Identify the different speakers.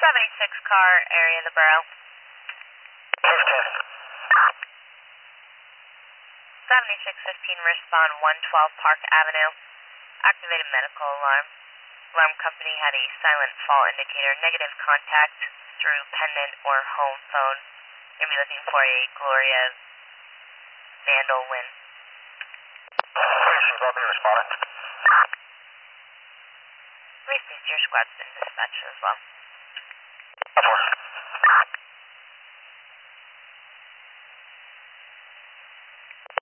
Speaker 1: 76 car, area of the borough. 7615, respond 112 Park Avenue. Activated medical alarm. Alarm company had a silent fall indicator, negative contact through pendant or home phone. You're going to be looking for a Gloria Vandal Win.
Speaker 2: Welcome to respondent.
Speaker 1: Received, your squad's been dispatched as well.